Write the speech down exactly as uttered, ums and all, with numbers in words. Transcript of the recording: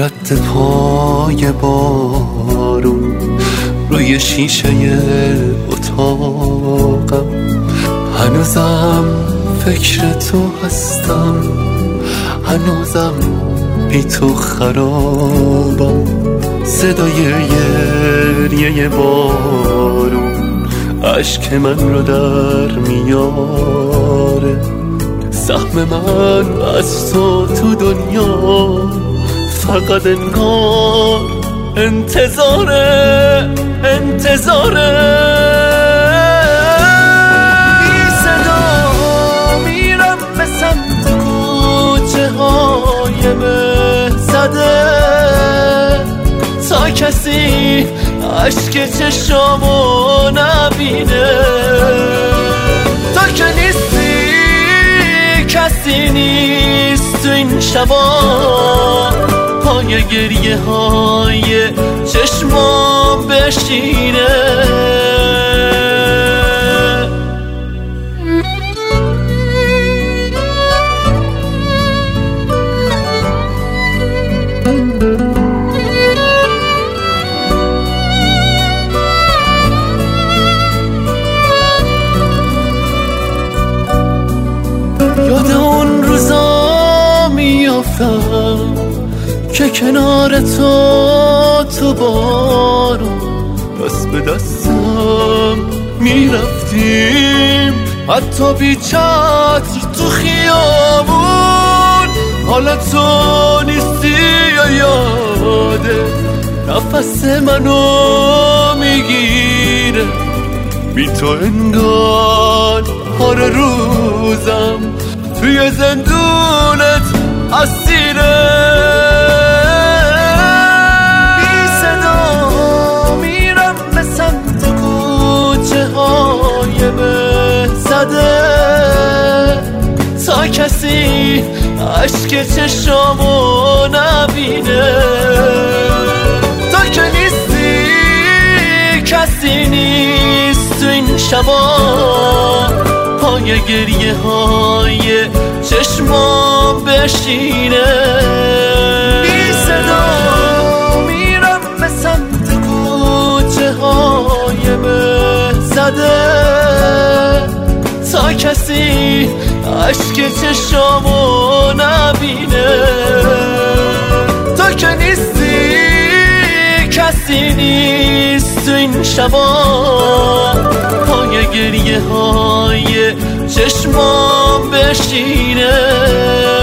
رد پای بارون روی شیشه اتاقم، هنوزم فکر تو هستم، هنوزم بی تو خرابم. صدای گریه بارون عشق من رو در میاره. سهم من از تو تو دنیا فقط انگار انتظاره، انتظاره. بی صدا میرم به سمت کوچه های بهزده تا کسی عشق چشامو نبینه. تا که نیستی کسی نیست تو این شبا، پای گریه های چشمام بشینه. یاد اون روزا میافتم که کنار تو تو بارون دست به دستم میرفتیم، حتی بی چتر تو خیابون. حالا تو نیستی یا یاده نفس منو میگیره. بی تو انگار هر روزم توی زندونت اسیره. بی صدا میرم به سمت کوچه های بهزده تا کسی عشق چشامو نبینه. تا که نیستی کسی نیست تو این شبا، پای گریه های چشمام بشینه. بی صدا میرم به سمت کوچه های بهزده تا کسی عشق چشامو نبینه. تا که نیستی کسی نیست تو این شبا، پای گریه های چشمام بشینه.